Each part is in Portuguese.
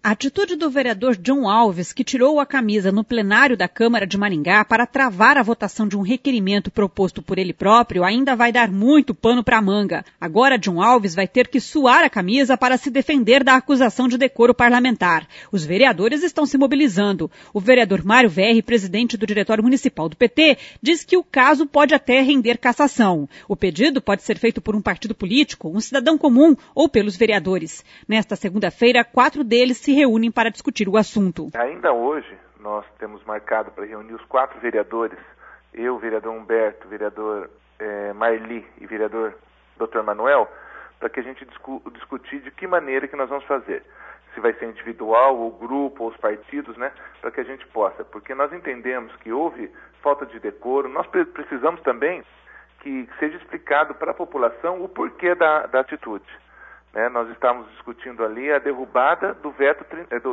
A atitude do vereador John Alves, que tirou a camisa no plenário da Câmara de Maringá para travar a votação de um requerimento proposto por ele próprio, ainda vai dar muito pano para a manga. Agora, John Alves vai ter que suar a camisa para se defender da acusação de decoro parlamentar. Os vereadores estão se mobilizando. O vereador Mário Verri, presidente do Diretório Municipal do PT, diz que o caso pode até render cassação. O pedido pode ser feito por um partido político, um cidadão comum ou pelos vereadores. Nesta segunda-feira, 4 deles se reúnem para discutir o assunto. Ainda hoje, nós temos marcado para reunir os 4 vereadores, eu, vereador Humberto, vereador Marli e vereador Dr. Manuel, para que a gente discutir de que maneira que nós vamos fazer. Se vai ser individual, ou grupo, ou os partidos, né? Para que a gente possa. Porque nós entendemos que houve falta de decoro, nós precisamos também que seja explicado para a população o porquê da atitude. Nós estávamos discutindo ali a derrubada do veto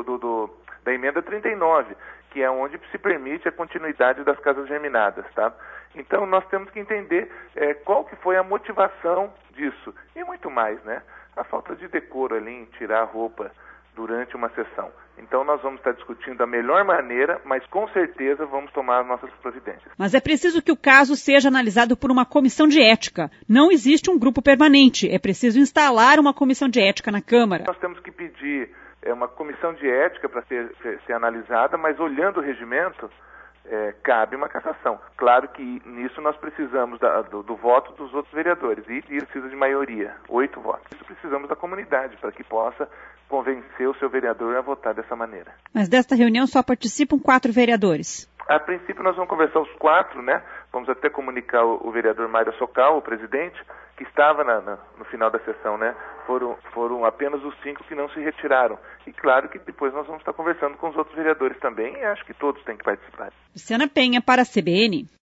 da emenda 39, que é onde se permite a continuidade das casas germinadas, tá? Então nós temos que entender qual que foi a motivação disso e muito mais, né? A falta de decoro ali em tirar a roupa durante uma sessão. Então nós vamos estar discutindo a melhor maneira, mas com certeza vamos tomar as nossas providências. Mas é preciso que o caso seja analisado por uma comissão de ética. Não existe um grupo permanente. É preciso instalar uma comissão de ética na Câmara. Nós temos que pedir uma comissão de ética para ser analisada, mas olhando o regimento, cabe uma cassação. Claro que nisso nós precisamos do voto dos outros vereadores e precisa de maioria, 8 votos. Isso precisamos da comunidade para que possa convencer o seu vereador a votar dessa maneira. Mas desta reunião só participam 4 vereadores. A princípio nós vamos conversar os 4, né? Vamos até comunicar o vereador Mário Socal, o presidente, que estava no final da sessão, né? Foram apenas os 5 que não se retiraram. E claro que depois nós vamos estar conversando com os outros vereadores também e acho que todos têm que participar. Luciana Penha para a CBN.